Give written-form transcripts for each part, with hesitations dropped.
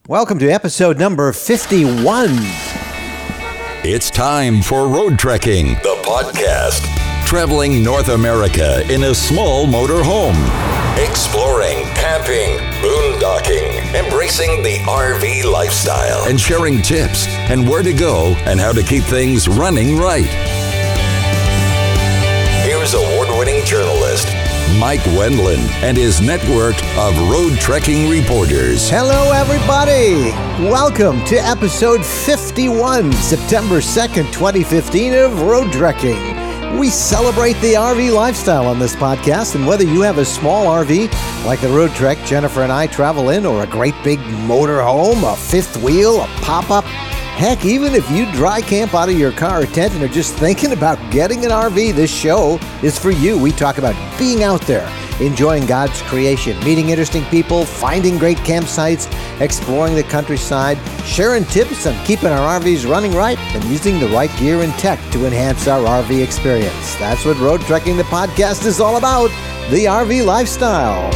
Welcome to episode number 51. It's time for Road Trekking, the podcast. Traveling North America in a small motor home. Exploring, camping, boondocking, embracing the RV lifestyle. And sharing tips and where to go and how to keep things running right. Here's award-winning journalist Mike Wendland and his network of road trekking reporters. Hello, everybody. Welcome to episode 51, September 2nd, 2015 of Road Trekking. We celebrate the RV lifestyle on this podcast, and whether you have a small RV, like the Road Trek Jennifer and I travel in, or a great big motor home, a fifth wheel, a pop-up, heck, even if you dry camp out of your car or tent and are just thinking about getting an RV, this show is for you. We talk about being out there, enjoying God's creation, meeting interesting people, finding great campsites, exploring the countryside, sharing tips on keeping our RVs running right, and using the right gear and tech to enhance our RV experience. That's what Road Trekking the podcast is all about, the RV lifestyle.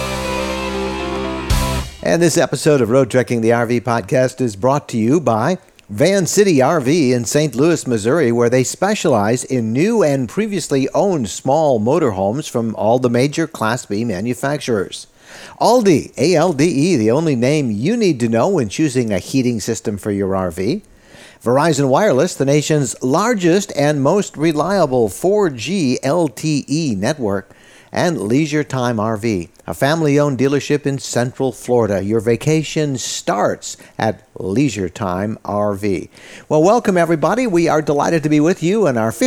And this episode of Road Trekking the RV podcast is brought to you by Van City RV in St. Louis, Missouri, where they specialize in new and previously owned small motorhomes from all the major Class B manufacturers. Alde, A-L-D-E, the only name you need to know when choosing a heating system for your RV. Verizon Wireless, the nation's largest and most reliable 4G LTE network. And Leisure Time RV, a family-owned dealership in Central Florida. Your vacation starts at Leisure Time RV. Well, welcome everybody. We are delighted to be with you in our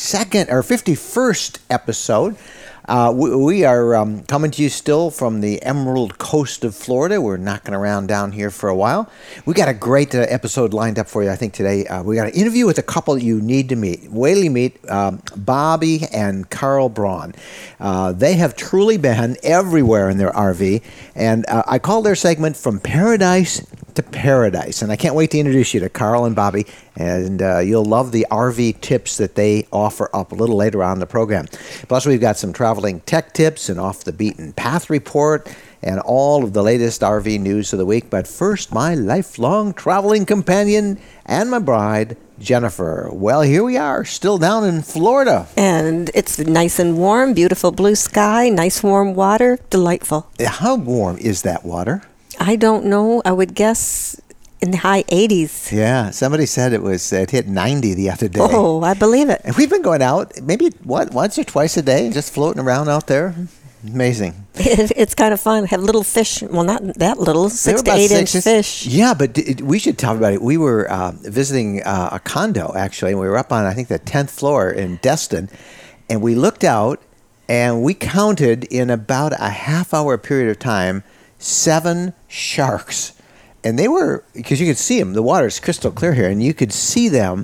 51st episode. We are coming to you still from the Emerald Coast of Florida. We're knocking around down here for a while. We got a great episode lined up for you, I think, today. We got an interview with a couple you need to meet. Whaley meet Bobby and Carl Braun. They have truly been everywhere in their RV, and I call their segment From Paradise to Paradise. And I can't wait to introduce you to Carl and Bobby, and you'll love the RV tips that they offer up a little later on in the program. Plus, we've got some traveling tech tips, and off the beaten path report, and all of the latest RV news of the week. But first, my lifelong traveling companion and my bride, Jennifer. Well, here we are, still down in Florida. And it's nice and warm, beautiful blue sky, nice warm water, delightful. How warm is that water? I don't know. I would guess in the high 80s. Yeah, somebody said it hit 90 the other day. Oh, I believe it. And we've been going out maybe once or twice a day, just floating around out there. Amazing. It's kind of fun. Have little fish. Well, not that little, 6 to 8 inch fish. Yeah, but we should talk about it. We were visiting a condo, actually, and we were up on, I think, the 10th floor in Destin, and we looked out, and we counted in about a half-hour period of time 7 sharks. And they were, because you could see them, the water's crystal clear here, and you could see them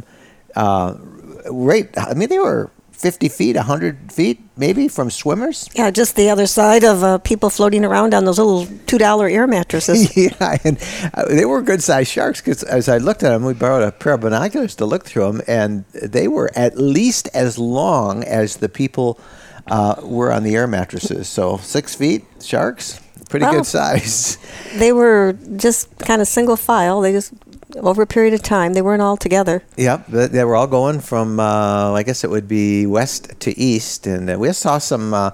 they were 50 feet, 100 feet, maybe, from swimmers. Yeah, just the other side of people floating around on those little $2 air mattresses. Yeah, and they were good-sized sharks, because as I looked at them, we borrowed a pair of binoculars to look through them, and they were at least as long as the people were on the air mattresses. So 6 feet, sharks. Pretty good size. They were just kind of single file. They just, over a period of time, they weren't all together. Yep, they were all going from, I guess it would be west to east. And we saw some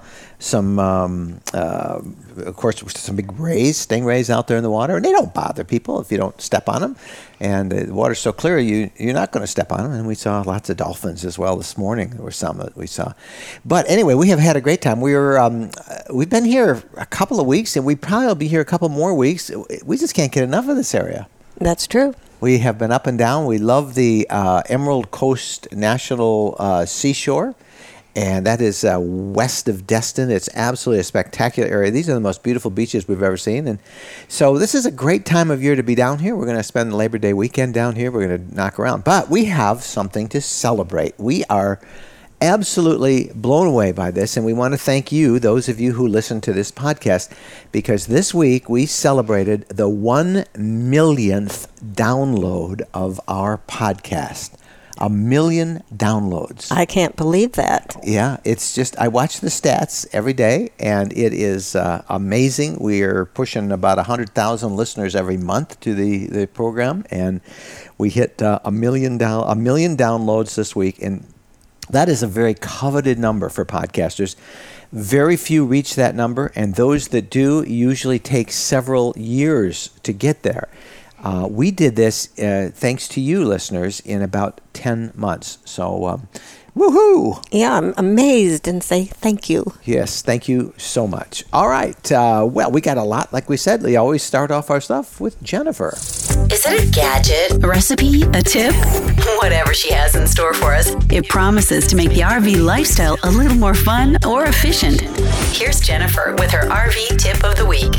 of course, some big stingrays out there in the water. And they don't bother people if you don't step on them. And the water's so clear, you're not going to step on them. And we saw lots of dolphins as well this morning. There were some that we saw. But anyway, we have had a great time. We've been here a couple of weeks, and we probably will be here a couple more weeks. We just can't get enough of this area. That's true. We have been up and down. We love the Emerald Coast National Seashore. And that is west of Destin. It's absolutely a spectacular area. These are the most beautiful beaches we've ever seen. And so this is a great time of year to be down here. We're going to spend the Labor Day weekend down here. We're going to knock around. But we have something to celebrate. We are absolutely blown away by this. And we want to thank you, those of you who listen to this podcast, because this week we celebrated the 1 millionth download of our podcast. 1 million downloads. I can't believe that. Yeah, it's just, I watch the stats every day, and it is amazing. We are pushing about 100,000 listeners every month to the program, and we hit 1 million downloads this week, and that is a very coveted number for podcasters. Very few reach that number, and those that do usually take several years to get there. We did this, thanks to you listeners, in about 10 months. So, woohoo! Yeah, I'm amazed and say thank you. Yes, thank you so much. All right. Well, we got a lot. Like we said, we always start off our stuff with Jennifer. Is it a gadget, a recipe, a tip? Whatever she has in store for us, it promises to make the RV lifestyle a little more fun or efficient. Here's Jennifer with her RV tip of the week.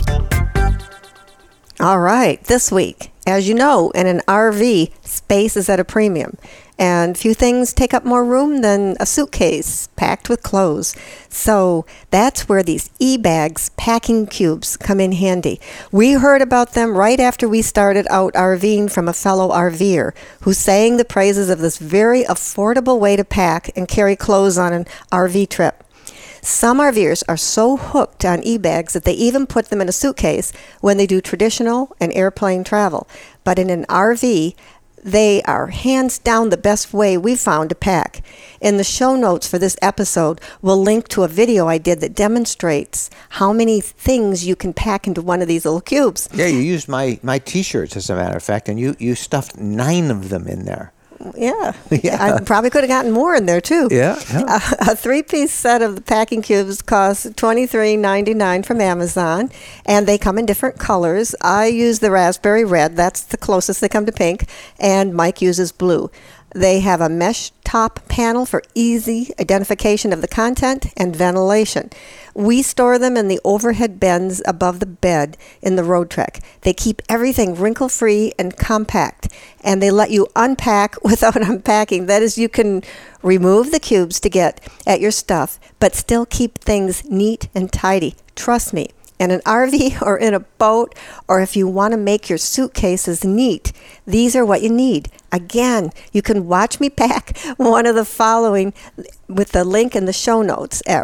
All right, this week, as you know, in an RV, space is at a premium. And few things take up more room than a suitcase packed with clothes. So that's where these eBags packing cubes come in handy. We heard about them right after we started out RVing from a fellow RVer who sang the praises of this very affordable way to pack and carry clothes on an RV trip. Some RVers are so hooked on eBags that they even put them in a suitcase when they do traditional and airplane travel. But in an RV, they are hands down the best way we've found to pack. In the show notes for this episode, we'll link to a video I did that demonstrates how many things you can pack into one of these little cubes. Yeah, you used my T-shirts, as a matter of fact, and you stuffed 9 of them in there. Yeah. I probably could have gotten more in there, too. Yeah. A 3-piece set of the packing cubes costs $23.99 from Amazon, and they come in different colors. I use the raspberry red. That's the closest they come to pink, and Mike uses blue. They have a mesh top panel for easy identification of the content and ventilation. We store them in the overhead bins above the bed in the Road Trek. They keep everything wrinkle-free and compact, and they let you unpack without unpacking. That is, you can remove the cubes to get at your stuff, but still keep things neat and tidy. Trust me. In an RV or in a boat, or if you want to make your suitcases neat, these are what you need. Again, you can watch me pack one of the following with the link in the show notes at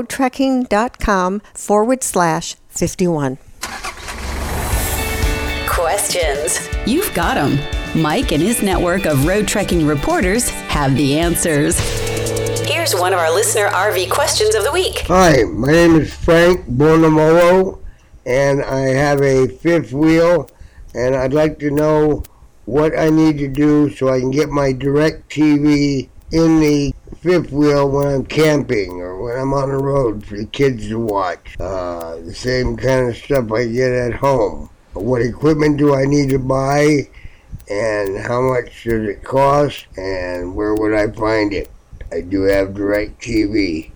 roadtrekking.com/51. Questions. You've got them. Mike and his network of road trekking reporters have the answers. Here's one of our listener RV questions of the week. Hi, my name is Frank Bonamolo, and I have a fifth wheel, and I'd like to know what I need to do so I can get my DirecTV in the fifth wheel when I'm camping or when I'm on the road for the kids to watch. The same kind of stuff I get at home. What equipment do I need to buy, and how much does it cost, and where would I find it? I do have DirecTV,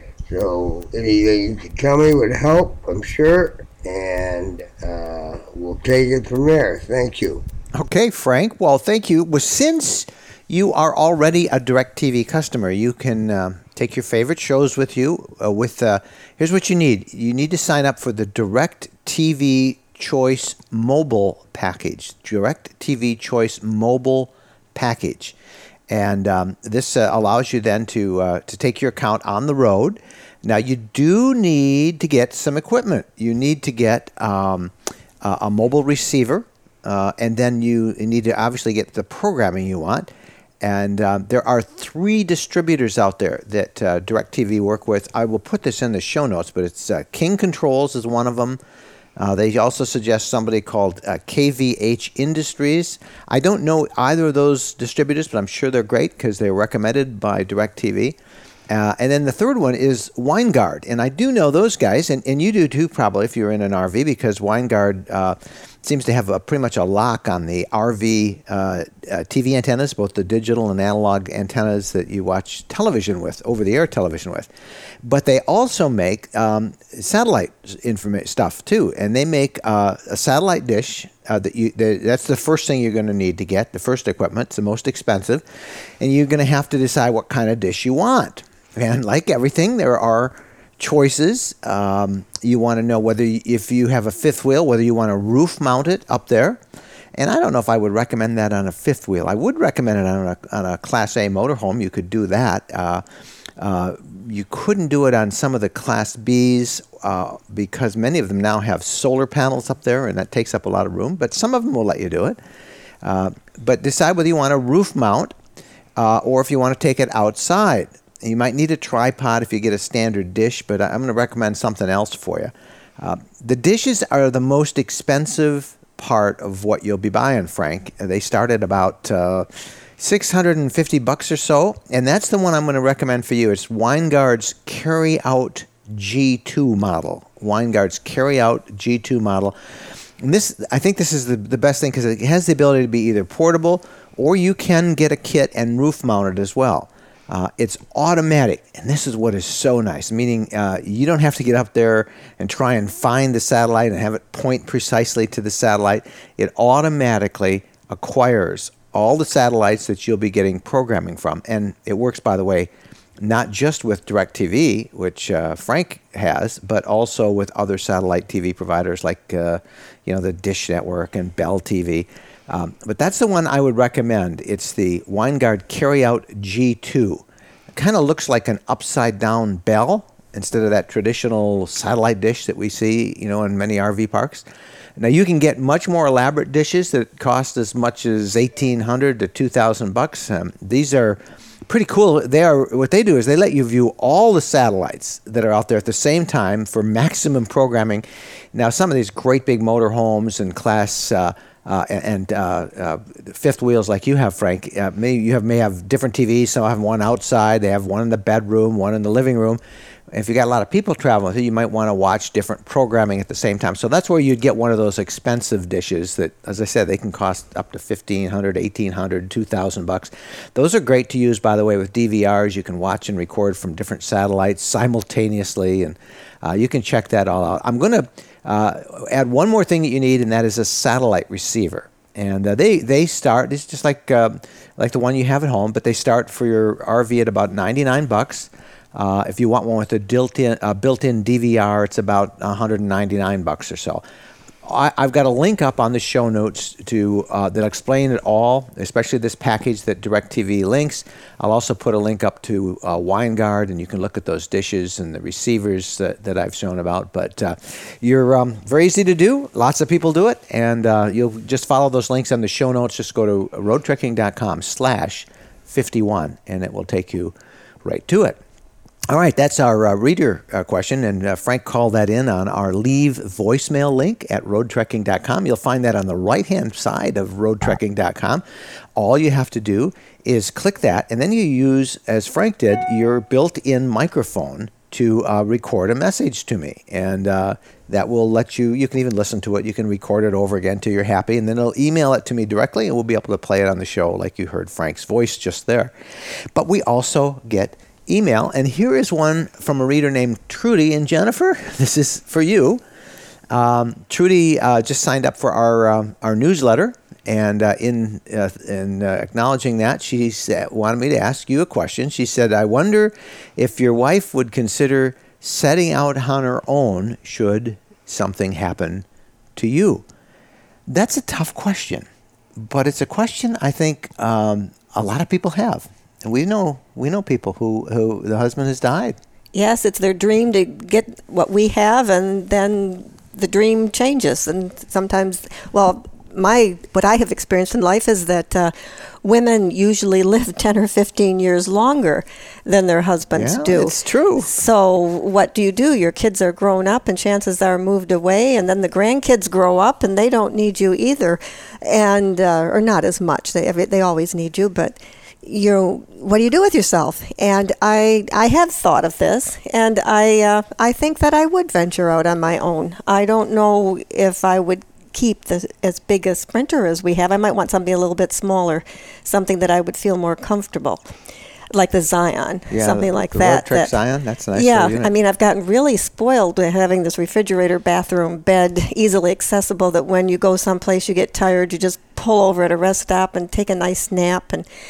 so anything you could tell me would help, I'm sure, and we'll take it from there. Thank you. Okay, Frank. Well, thank you. Well, since you are already a DirecTV customer, you can take your favorite shows with you. Here's what you need. You need to sign up for the DirecTV Choice Mobile Package. DirecTV Choice Mobile Package. And this allows you then to take your account on the road. Now, you do need to get some equipment. You need to get a mobile receiver, and then you need to obviously get the programming you want. And there are 3 distributors out there that DirecTV work with. I will put this in the show notes, but it's King Controls is one of them. They also suggest somebody called KVH Industries. I don't know either of those distributors, but I'm sure they're great because they're recommended by DirecTV. And then the third one is Winegard. And I do know those guys, and you do too probably if you're in an RV, because Winegard seems to have pretty much a lock on the RV TV antennas, both the digital and analog antennas that you watch television with, over-the-air television with. But they also make satellite stuff too, and they make a satellite dish. That's the first thing you're going to need to get, the first equipment. It's the most expensive, and you're going to have to decide what kind of dish you want. And like everything, there are choices. You want to know if you have a fifth wheel, whether you want to roof mount it up there. And I don't know if I would recommend that on a fifth wheel. I would recommend it on a Class A motorhome. You could do that. You couldn't do it on some of the Class Bs because many of them now have solar panels up there, and that takes up a lot of room. But some of them will let you do it. But decide whether you want a roof mount or if you want to take it outside. You might need a tripod if you get a standard dish, but I'm going to recommend something else for you. The dishes are the most expensive part of what you'll be buying, Frank. They start at about $650 or so, and that's the one I'm going to recommend for you. It's Wineguard's Carry Out G2 model. Wineguard's Carry Out G2 model. And this, I think this is the best thing because it has the ability to be either portable or you can get a kit and roof mounted as well. It's automatic, and this is what is so nice, meaning you don't have to get up there and try and find the satellite and have it point precisely to the satellite. It automatically acquires all the satellites that you'll be getting programming from. And it works, by the way, not just with DirecTV, which Frank has, but also with other satellite TV providers like the Dish Network and Bell TV. But that's the one I would recommend. It's the Wineguard Carry Out G2. It kind of looks like an upside-down bell instead of that traditional satellite dish that we see, in many RV parks. Now you can get much more elaborate dishes that cost as much as $1,800 to $2,000. These are pretty cool. What they do is they let you view all the satellites that are out there at the same time for maximum programming. Now some of these great big motorhomes and class fifth wheels like you have, Frank, may have different TVs. Some have one outside. They have one in the bedroom, one in the living room. If you got a lot of people traveling with you, you might want to watch different programming at the same time. So that's where you'd get one of those expensive dishes that, as I said, they can cost up to $1,500, $1,800, $2,000. Those are great to use, by the way, with DVRs. You can watch and record from different satellites simultaneously, and you can check that all out. I'm going to add one more thing that you need, and that is a satellite receiver. And they start, it's just like the one you have at home, but they start for your RV at about $99. If you want one with a built-in DVR, it's about $199 or so. I've got a link up on the show notes to that explain it all, especially this package that DirecTV links. I'll also put a link up to Wineguard, and you can look at those dishes and the receivers that I've shown about. But you're very easy to do. Lots of people do it, and you'll just follow those links on the show notes. Just go to roadtrekking.com/51, and it will take you right to it. All right, that's our reader question, and Frank called that in on our leave voicemail link at roadtrekking.com. You'll find that on the right-hand side of roadtrekking.com. All you have to do is click that, and then you use, as Frank did, your built-in microphone to record a message to me, and that will let you can even listen to it. You can record it over again till you're happy, and then it'll email it to me directly, and we'll be able to play it on the show like you heard Frank's voice just there. But we also get email, and here is one from a reader named Trudy. And Jennifer, this is for you. Trudy just signed up for our newsletter, and in acknowledging that, she wanted me to ask you a question. She said, "I wonder if your wife would consider setting out on her own should something happen to you." That's a tough question, but it's a question I think a lot of people have. And we know people who the husband has died. Yes, it's their dream to get what we have, and then the dream changes. And sometimes, what I have experienced in life is that women usually live 10 or 15 years longer than their husbands do. It's true. So what do? Your kids are grown up, and chances are moved away, and then the grandkids grow up, and they don't need you either, and or not as much. They always need you, but what do you do with yourself? And I have thought of this, and I think that I would venture out on my own. I don't know if I would keep as big a Sprinter as we have. I might want something a little bit smaller, something that I would feel more comfortable, like the Zion, something like that. Road Trek Zion, that's nice. Yeah, I mean, I've gotten really spoiled with having this refrigerator, bathroom, bed, easily accessible, that when you go someplace, you get tired, you just pull over at a rest stop and take a nice nap. And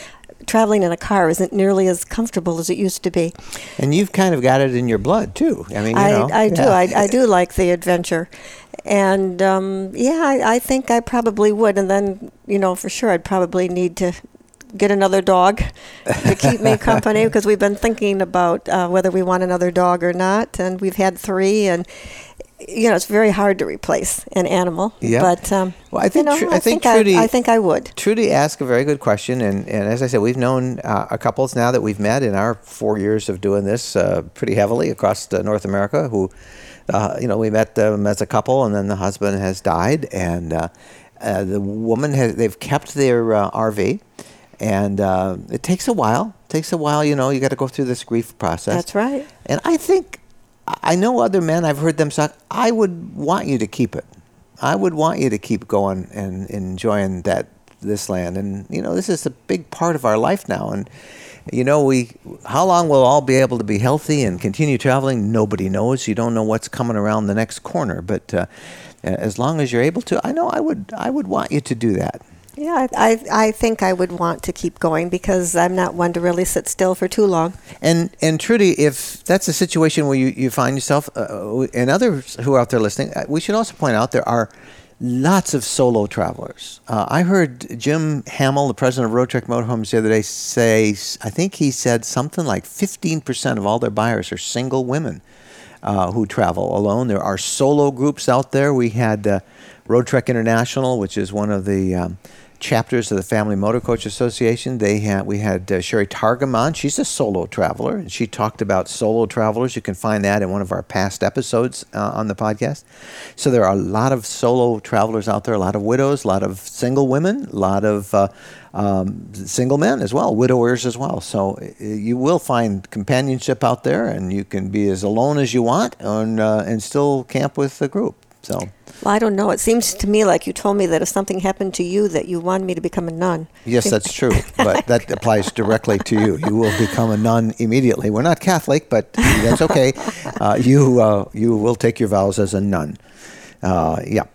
traveling in a car isn't nearly as comfortable as it used to be. And you've kind of got it in your blood, too. I mean, I do. I do like the adventure. And, I think I probably would. And then, for sure, I'd probably need to get another dog to keep me company, because we've been thinking about whether we want another dog or not. And we've had 3, and it's very hard to replace an animal. Yeah. But I think Trudy, I think I would. Trudy asked a very good question, and as I said, we've known a couples now that we've met in our 4 years of doing this pretty heavily across North America. Who, we met them as a couple, and then the husband has died, and the woman they've kept their RV. And it takes a while. You got to go through this grief process. That's right. And I know other men, I've heard them say, I would want you to keep it. I would want you to keep going and enjoying this land. And, this is a big part of our life now. And, how long we'll all be able to be healthy and continue traveling, nobody knows. You don't know what's coming around the next corner. But as long as you're able to, I know I would want you to do that. Yeah, I think I would want to keep going, because I'm not one to really sit still for too long. And Trudy, if that's a situation where you find yourself, and others who are out there listening, we should also point out there are lots of solo travelers. I heard Jim Hamill, the president of Road Trek Motorhomes, the other day say, I think he said something like 15% of all their buyers are single women who travel alone. There are solo groups out there. We had Road Trek International, which is one of the chapters of the Family Motor Coach Association. We had Sherry Targum on. She's a solo traveler, and she talked about solo travelers. You can find that in one of our past episodes on the podcast. So there are a lot of solo travelers out there, a lot of widows, a lot of single women, a lot of single men as well, widowers as well. So you will find companionship out there, and you can be as alone as you want and still camp with the group. So. Well, I don't know. It seems to me like you told me that if something happened to you, that you wanted me to become a nun. Yes, that's true. But that applies directly to you. You will become a nun immediately. We're not Catholic, but that's okay. You will take your vows as a nun. Yeah.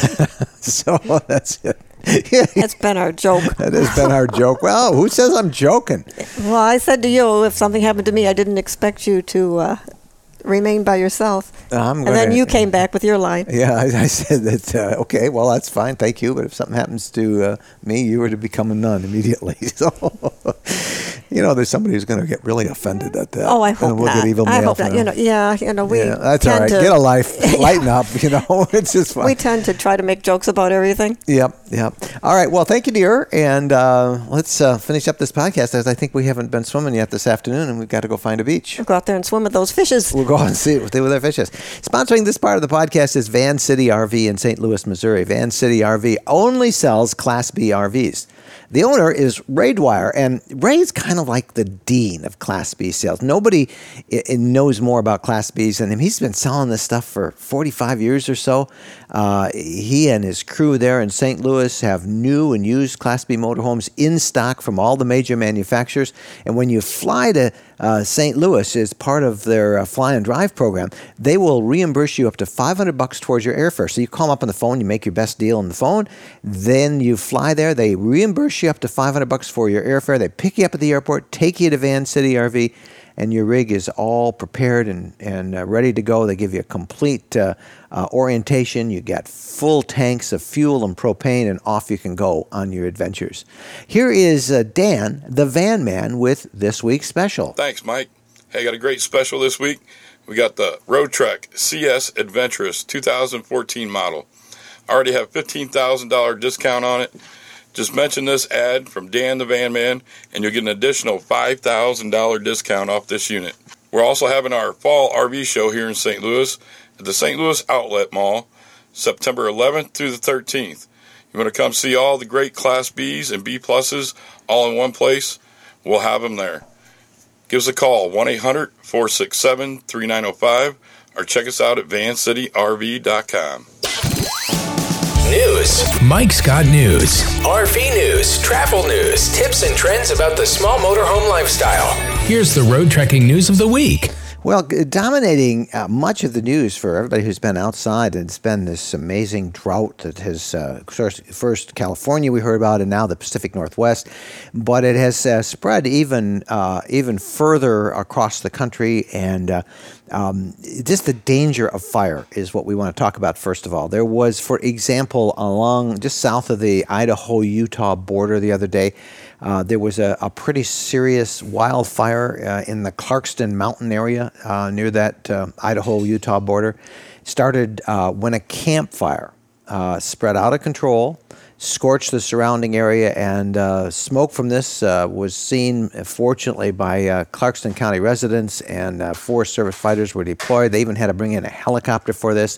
So that's it. That's been our joke. That has been our joke. Well, who says I'm joking? Well, I said to you, if something happened to me, I didn't expect you to remain by yourself. And then you came back with your line. Yeah, I said that, okay, well, that's fine, thank you, but if something happens to me, you were to become a nun immediately. So, there's somebody who's going to get really offended at that. Oh, I hope and we'll not. Get even I mail hope not. We that's all right. To, get a life. Lighten up, It's just fun. We tend to try to make jokes about everything. Yep. All right, well, thank you, dear, and let's finish up this podcast, as I think we haven't been swimming yet this afternoon, and we've got to go find a beach. We'll go out there and swim with those fishes. We'll go and see what they with their fishes. Sponsoring this part of the podcast is Van City RV in St. Louis, Missouri. Van City RV only sells Class B RVs. The owner is Ray Dwyer, and Ray's kind of like the dean of Class B sales. Nobody knows more about Class Bs than him. He's been selling this stuff for 45 years or so. He and his crew there in St. Louis have new and used Class B motorhomes in stock from all the major manufacturers. And when you fly to St. Louis as part of their Fly and Drive program, they will reimburse you up to $500 towards your airfare. So you call them up on the phone, you make your best deal on the phone, then you fly there, they reimburse you up to $500 for your airfare, they pick you up at the airport, take you to Van City RV, and your rig is all prepared and ready to go. They give you a complete orientation. You get full tanks of fuel and propane, and off you can go on your adventures. Here is Dan, the van man, with this week's special. Thanks, Mike. Hey, got a great special this week. We got the Road Trek CS Adventurous 2014 model. I already have $15,000 discount on it. Just mention this ad from Dan the Van Man, and you'll get an additional $5,000 discount off this unit. We're also having our fall RV show here in St. Louis at the St. Louis Outlet Mall, September 11th through the 13th. You want to come see all the great Class Bs and B pluses all in one place? We'll have them there. Give us a call, 1-800-467-3905, or check us out at vancityrv.com. News. Mike's got news. RV news, travel news, tips and trends about the small motorhome lifestyle. Here's the road trekking news of the week. Well, dominating much of the news for everybody who's been outside, it's been this amazing drought that has first California we heard about, and now the Pacific Northwest. But it has spread even further across the country, and just the danger of fire is what we want to talk about first of all. There was, for example, along just south of the Idaho-Utah border the other day, there was a pretty serious wildfire in the Clarkston Mountain area near that Idaho-Utah border. It started when a campfire spread out of control, scorched the surrounding area, and smoke from this was seen, fortunately, by Clarkston County residents, and Forest Service fighters were deployed. They even had to bring in a helicopter for this.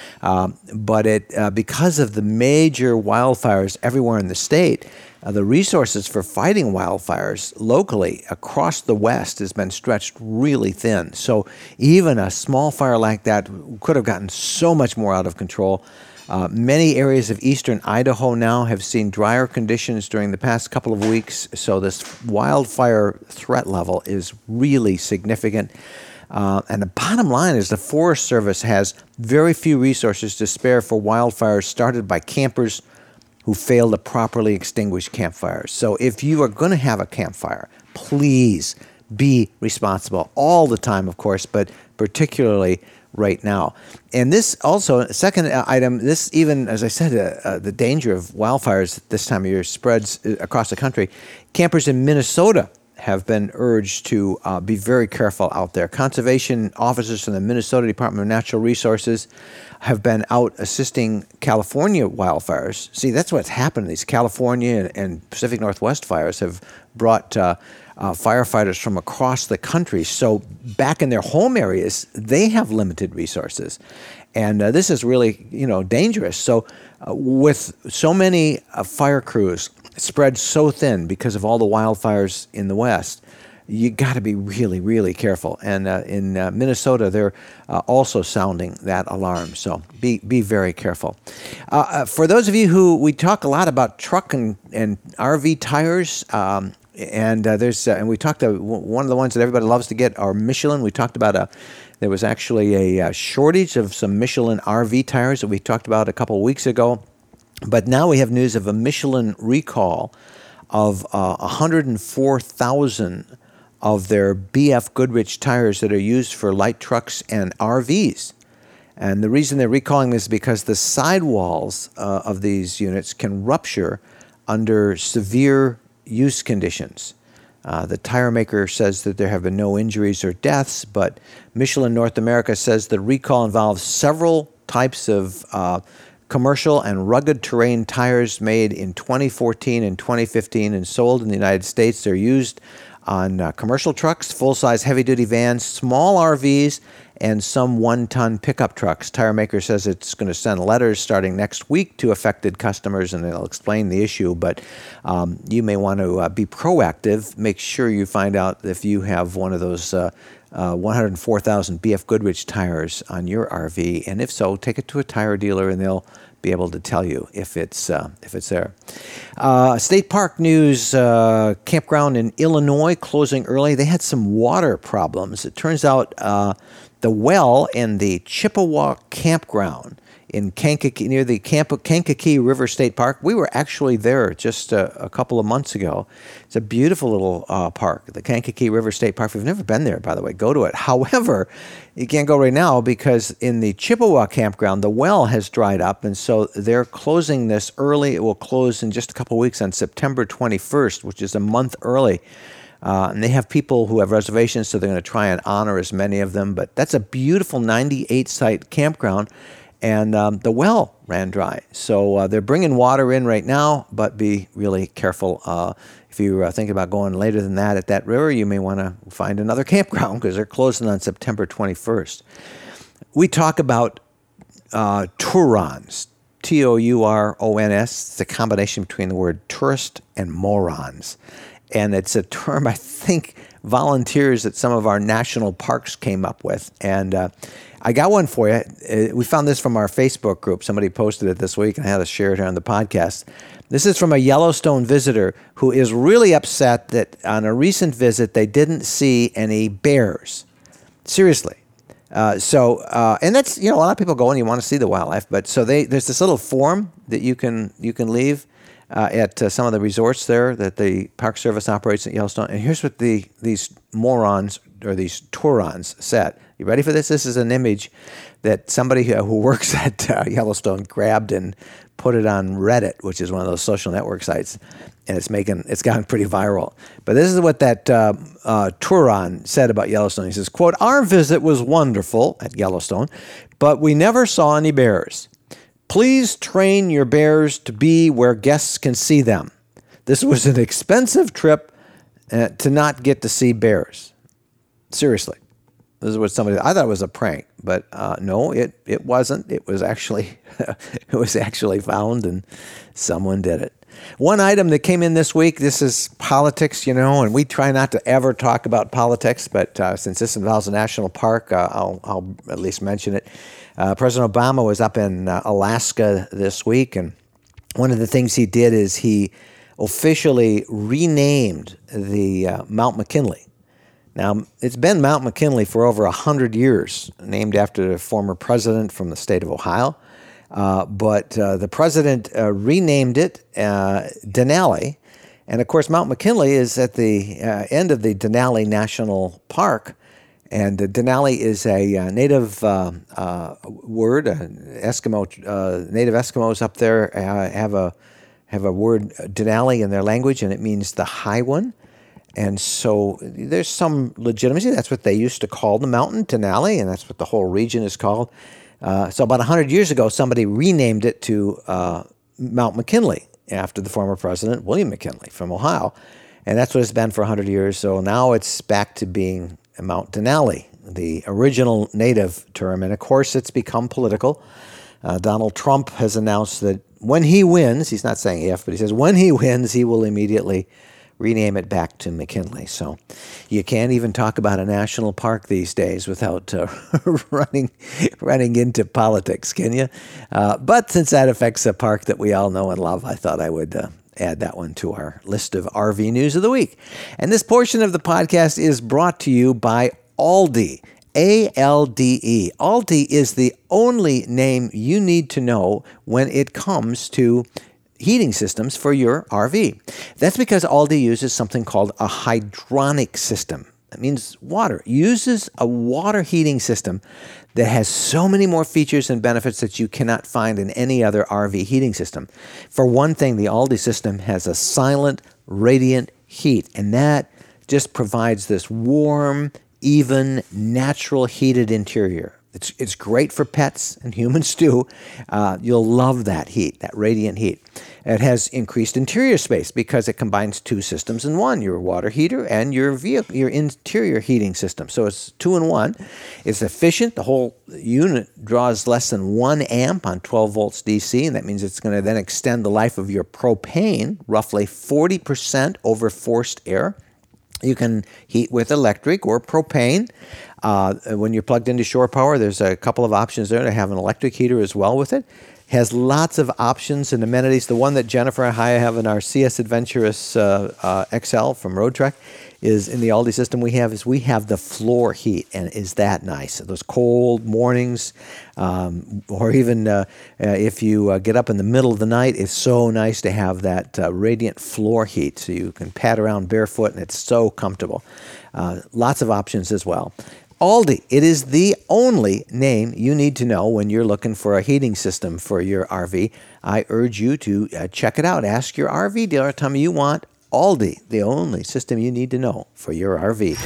But because of the major wildfires everywhere in the state, the resources for fighting wildfires locally across the West has been stretched really thin. So even a small fire like that could have gotten so much more out of control. Many areas of eastern Idaho now have seen drier conditions during the past couple of weeks, so this wildfire threat level is really significant. And the bottom line is the Forest Service has very few resources to spare for wildfires started by campers who fail to properly extinguish campfires. So if you are going to have a campfire, please be responsible all the time, of course, but particularly right now. And this also, second item, this even, as I said, the danger of wildfires this time of year spreads across the country. Campers in Minnesota have been urged to be very careful out there. Conservation officers from the Minnesota Department of Natural Resources have been out assisting California wildfires. See, that's what's happened. These California and Pacific Northwest fires have brought firefighters from across the country. So back in their home areas, they have limited resources. And this is really, dangerous. So with so many fire crews spread so thin because of all the wildfires in the West, you got to be really, really careful. And in Minnesota, they're also sounding that alarm. So be very careful. For those of you who, we talk a lot about truck and RV tires, and we talked one of the ones that everybody loves to get are Michelin. We talked about there was actually a shortage of some Michelin RV tires that we talked about a couple of weeks ago. But now we have news of a Michelin recall of 104,000 of their BF Goodrich tires that are used for light trucks and RVs. And the reason they're recalling this is because the sidewalls of these units can rupture under severe use conditions. The tire maker says that there have been no injuries or deaths, but Michelin North America says the recall involves several types of commercial and rugged terrain tires made in 2014 and 2015 and sold in the United States. They're used on commercial trucks, full-size heavy-duty vans, small RVs, and some one-ton pickup trucks. Tire maker says it's going to send letters starting next week to affected customers, and they'll explain the issue. But you may want to be proactive. Make sure you find out if you have one of those 104,000 BF Goodrich tires on your RV, and if so, take it to a tire dealer, and they'll be able to tell you if it's there. State park news: campground in Illinois closing early. They had some water problems. It turns out the well in the Chippewa campground in Kankakee, near the Kankakee River State Park. We were actually there just a couple of months ago. It's a beautiful little park, the Kankakee River State Park. If you've never been there, by the way, go to it. However, you can't go right now because in the Chippewa campground, the well has dried up, and so they're closing this early. It will close in just a couple of weeks on September 21st, which is a month early. And they have people who have reservations, so they're going to try and honor as many of them. But that's a beautiful 98-site campground. And the well ran dry. So they're bringing water in right now, but be really careful. If you're thinking about going later than that at that river, you may want to find another campground because they're closing on September 21st. We talk about Tourons, Tourons. It's a combination between the word tourist and morons. And it's a term I think volunteers at some of our national parks came up with. And I got one for you. We found this from our Facebook group. Somebody posted it this week, and I had to share it here on the podcast. This is from a Yellowstone visitor who is really upset that on a recent visit they didn't see any bears. Seriously. And that's, a lot of people go and you want to see the wildlife, but so there's this little form that you can leave at some of the resorts there that the Park Service operates at Yellowstone. And here's what these morons or these Turons said. You ready for this? This is an image that somebody who works at Yellowstone grabbed and put it on Reddit, which is one of those social network sites, and it's gotten pretty viral. But this is what that Turon said about Yellowstone. He says, quote, "Our visit was wonderful at Yellowstone, but we never saw any bears. Please train your bears to be where guests can see them. This was an expensive trip to not get to see bears." Seriously. This is what I thought it was a prank, but no, it wasn't. It was actually found, and someone did it. One item that came in this week, this is politics, and we try not to ever talk about politics, but since this involves a national park, I'll at least mention it. President Obama was up in Alaska this week, and one of the things he did is he officially renamed the Mount McKinley. Now, it's been Mount McKinley for over 100 years, named after the former president from the state of Ohio. But the president renamed it Denali. And, of course, Mount McKinley is at the end of the Denali National Park. And Denali is a native word. Native Eskimos up there have a word, Denali, in their language, and it means the high one. And so there's some legitimacy. That's what they used to call the mountain, Denali, and that's what the whole region is called. So about 100 years ago, somebody renamed it to Mount McKinley after the former president, William McKinley from Ohio. And that's what it's been for 100 years. So now it's back to being Mount Denali, the original native term. And, of course, it's become political. Donald Trump has announced that when he wins, he's not saying if, but he says when he wins, he will immediately rename it back to McKinley. So you can't even talk about a national park these days without running into politics, can you? But since that affects a park that we all know and love, I thought I would add that one to our list of RV news of the week. And this portion of the podcast is brought to you by Alde. ALDE. Alde is the only name you need to know when it comes to heating systems for your RV. That's because Alde uses something called a hydronic system. That means water. It uses a water heating system that has so many more features and benefits that you cannot find in any other RV heating system. For one thing, the Alde system has a silent, radiant heat, and that just provides this warm, even, natural heated interior. It's great for pets and humans too. You'll love that heat, that radiant heat. It has increased interior space because it combines two systems in one, your water heater and your interior heating system. So it's 2-in-1. It's efficient. The whole unit draws less than 1 amp on 12 volts DC, and that means it's going to then extend the life of your propane roughly 40% over forced air. You can heat with electric or propane. When you're plugged into shore power, there's a couple of options there to have an electric heater as well with it. Has lots of options and amenities. The one that Jennifer and I have in our CS Adventurous XL from Road Trek is in the Alde system we have the floor heat, and is that nice? Those cold mornings, or even if you get up in the middle of the night, it's so nice to have that radiant floor heat, so you can pad around barefoot, and it's so comfortable. Lots of options as well. Alde, it is the only name you need to know when you're looking for a heating system for your RV. I urge you to check it out. Ask your RV dealer, tell me you want Alde, the only system you need to know for your RV.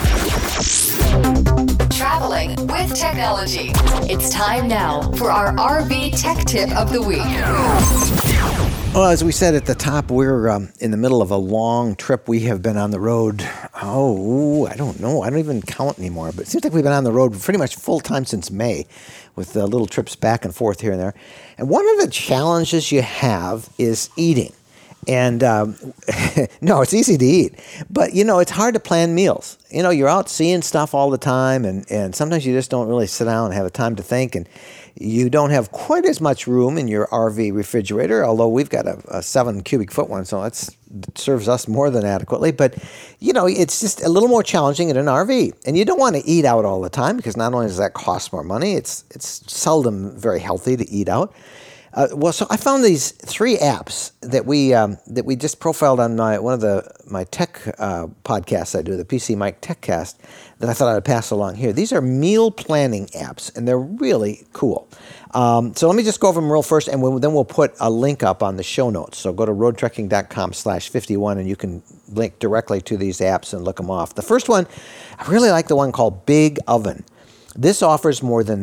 Traveling with technology. It's time now for our RV tech tip of the week. Well, as we said at the top, we're in the middle of a long trip. We have been on the road, I don't know. I don't even count anymore. But it seems like we've been on the road pretty much full time since May, with little trips back and forth here and there. And one of the challenges you have is eating. And no, it's easy to eat. But, it's hard to plan meals. You're out seeing stuff all the time, and sometimes you just don't really sit down and have a time to think. And you don't have quite as much room in your RV refrigerator, although we've got a 7 cubic foot one, so that's serves us more than adequately. But, it's just a little more challenging in an RV. And you don't want to eat out all the time because not only does that cost more money, it's seldom very healthy to eat out. So I found these 3 apps that we just profiled on one of my tech podcasts I do, the PC Mike TechCast, that I thought I would pass along here. These are meal planning apps, and they're really cool. So let me just go over them real first, and then we'll put a link up on the show notes. So go to roadtrekking.com/51, and you can link directly to these apps and look them off. The first one, I really like the one called Big Oven. This offers more than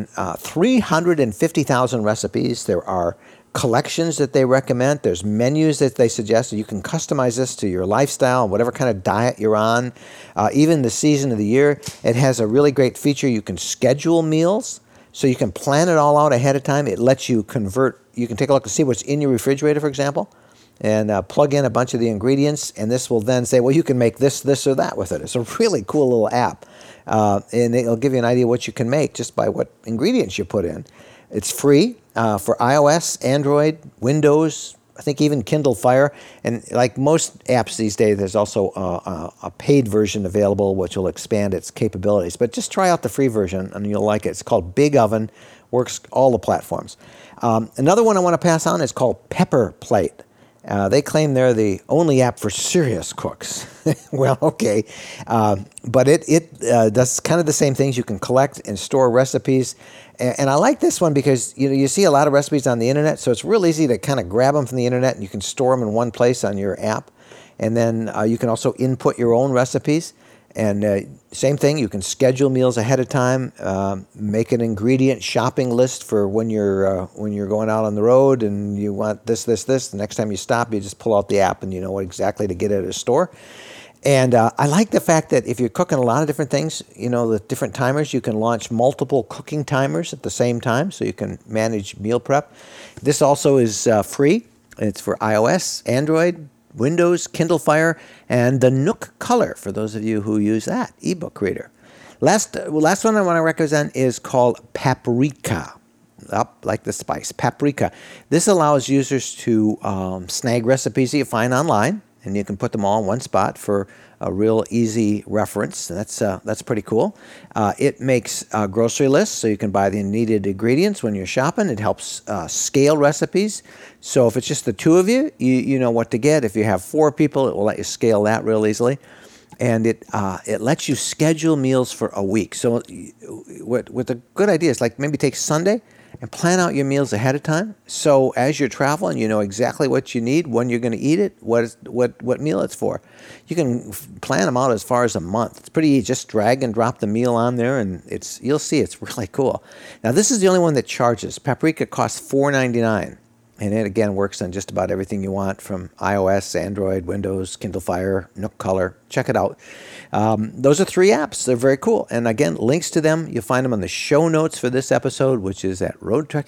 350,000 recipes. There are collections that they recommend. There's menus that they suggest. You can customize this to your lifestyle, whatever kind of diet you're on, even the season of the year. It has a really great feature. You can schedule meals, so you can plan it all out ahead of time. It lets you convert. You can take a look and see what's in your refrigerator, for example, and plug in a bunch of the ingredients, and this will then say, well, you can make this, or that with it. It's a really cool little app. And it'll give you an idea what you can make just by what ingredients you put in. It's free for iOS, Android, Windows, I think even Kindle Fire. And like most apps these days, there's also a paid version available, which will expand its capabilities. But just try out the free version, and you'll like it. It's called Big Oven, works all the platforms. Another one I want to pass on is called Pepper Plate. They claim they're the only app for serious cooks. Well, okay. But it does kind of the same things. You can collect and store recipes. And I like this one because you see a lot of recipes on the internet, so it's real easy to kind of grab them from the internet, and you can store them in one place on your app. And then you can also input your own recipes. And same thing, you can schedule meals ahead of time, make an ingredient shopping list for when you're going out on the road and you want this. The next time you stop, you just pull out the app and you know what exactly to get at a store. And I like the fact that if you're cooking a lot of different things, the different timers, you can launch multiple cooking timers at the same time, so you can manage meal prep. This also is free. It's for iOS, Android, Windows, Kindle Fire, and the Nook Color, for those of you who use that ebook reader. Last one I want to recommend is called Paprika, like the spice, Paprika. This allows users to snag recipes that you find online, and you can put them all in one spot for a real easy reference. That's pretty cool. It makes grocery lists, so you can buy the needed ingredients when you're shopping. It helps scale recipes. So if it's just the two of you, you know what to get. If you have 4 people, it will let you scale that real easily. And it lets you schedule meals for a week. So what the good idea is, like maybe take Sunday and plan out your meals ahead of time. So as you're traveling, you know exactly what you need, when you're going to eat it, what meal it's for. You can plan them out as far as a month. It's pretty easy. Just drag and drop the meal on there, and you'll see it's really cool. Now, this is the only one that charges. Paprika costs $4.99. And it, again, works on just about everything you want, from iOS, Android, Windows, Kindle Fire, Nook Color. Check it out. Those are 3 apps. They're very cool. And again, links to them, you'll find them on the show notes for this episode, which is at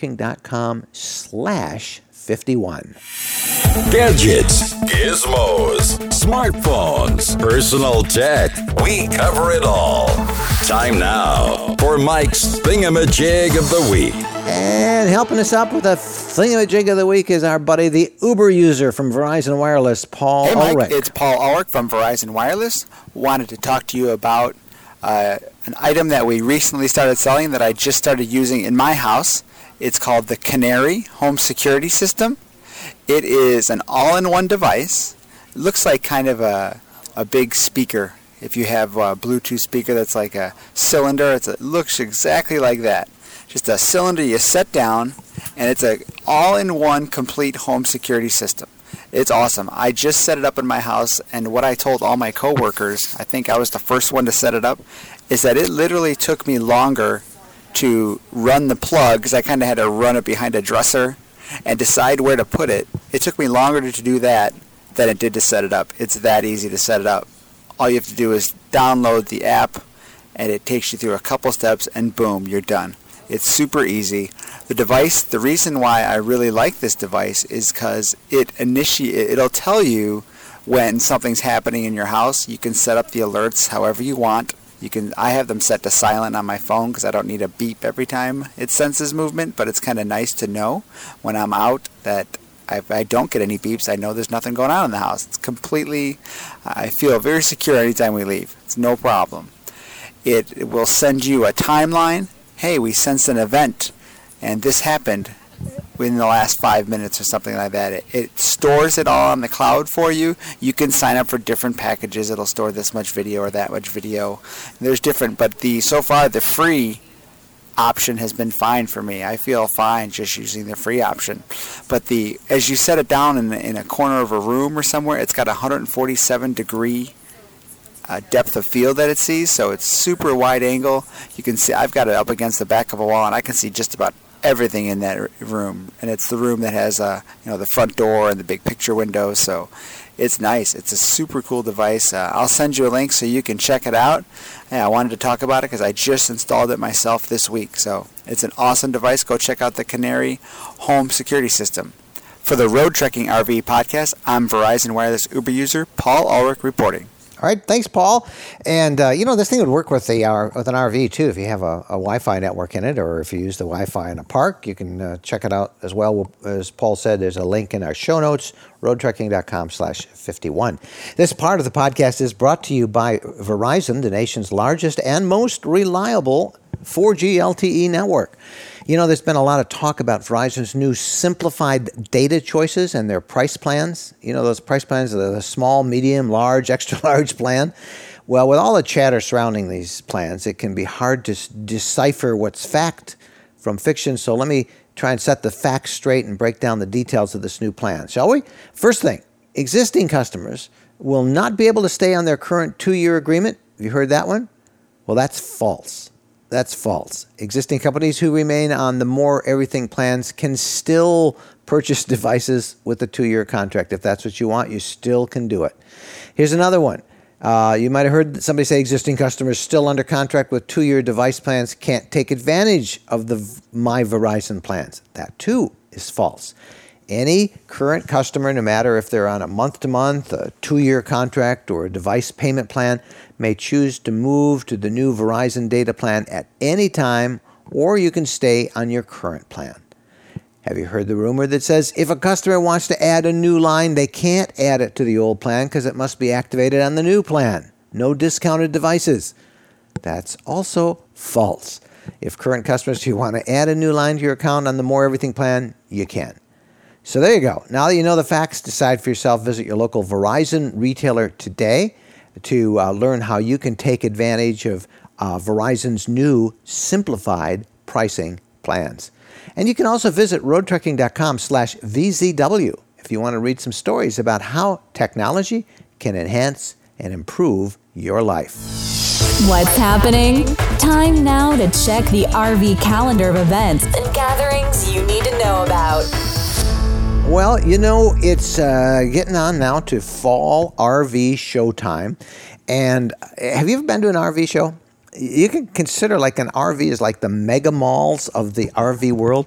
roadtrekking.com/51. Gadgets, gizmos, smartphones, personal tech. We cover it all. Time now for Mike's Thingamajig of the Week. And helping us up with a thingamajig of the week is our buddy, the Uber user from Verizon Wireless, Paul Hey, Mike, Ulrich. It's Paul Ulrich from Verizon Wireless. Wanted to talk to you about an item that we recently started selling that I just started using in my house. It's called the Canary Home Security System. It is an all-in-one device. It looks like kind of a big speaker. If you have a Bluetooth speaker that's like a cylinder, it looks exactly like that. Just a cylinder you set down, and it's an all-in-one complete home security system. It's awesome. I just set it up in my house, and what I told all my coworkers, I think I was the first one to set it up, is that it literally took me longer to run the plug, because I kind of had to run it behind a dresser and decide where to put it. It took me longer to do that than it did to set it up. It's that easy to set it up. All you have to do is download the app, and it takes you through a couple steps, and boom, you're done. It's super easy. The device, the reason why I really like this device is because it'll tell you when something's happening in your house. You can set up the alerts however you want. I have them set to silent on my phone because I don't need a beep every time it senses movement, but it's kind of nice to know when I'm out that If I don't get any beeps, I know there's nothing going on in the house. It's completely, I feel very secure anytime we leave. It's no problem. It will send you a timeline. Hey, we sensed an event, and this happened within the last 5 minutes or something like that. It stores it all on the cloud for you. You can sign up for different packages. It'll store this much video or that much video. There's different, but so far the free option has been fine for me. I feel fine just using the free option. But as you set it down in a corner of a room or somewhere, it's got a 147 degree depth of field that it sees, so it's super wide angle. You can see I've got it up against the back of a wall, and I can see just about everything in that room. And it's the room that has the front door and the big picture window, so it's nice. It's a super cool device. I'll send you a link so you can check it out. Yeah, I wanted to talk about it because I just installed it myself this week. So it's an awesome device. Go check out the Canary Home Security System. For the Road Trekking RV podcast, I'm Verizon Wireless Uber user Paul Ulrich reporting. All right, thanks, Paul. And, this thing would work with an RV, too, if you have a Wi-Fi network in it, or if you use the Wi-Fi in a park. You can check it out as well. As Paul said, there's a link in our show notes, roadtrekking.com/51. This part of the podcast is brought to you by Verizon, the nation's largest and most reliable 4G LTE network. There's been a lot of talk about Verizon's new simplified data choices and their price plans. Those price plans are the small, medium, large, extra large plan. Well, with all the chatter surrounding these plans, it can be hard to decipher what's fact from fiction. So let me try and set the facts straight and break down the details of this new plan, shall we? First thing, existing customers will not be able to stay on their current 2-year agreement. Have you heard that one? Well, that's false. That's false. Existing companies who remain on the More Everything plans can still purchase devices with a 2-year contract. If that's what you want, you still can do it. Here's another one. You might have heard somebody say existing customers still under contract with 2-year device plans can't take advantage of the My Verizon plans. That too is false. Any current customer, no matter if they're on a month-to-month, a 2-year contract, or a device payment plan, may choose to move to the new Verizon data plan at any time, or you can stay on your current plan. Have you heard the rumor that says if a customer wants to add a new line, they can't add it to the old plan because it must be activated on the new plan? No discounted devices. That's also false. If current customers who want to add a new line to your account on the More Everything plan, you can. So there you go. Now that you know the facts, decide for yourself. Visit your local Verizon retailer today to learn how you can take advantage of Verizon's new simplified pricing plans. And you can also visit roadtrekking.com/VZW if you want to read some stories about how technology can enhance and improve your life. What's happening? Time now to check the RV calendar of events and gatherings you need to know about. Well, it's getting on now to fall RV show time. And have you ever been to an RV show? You can consider like an RV is like the mega malls of the RV world.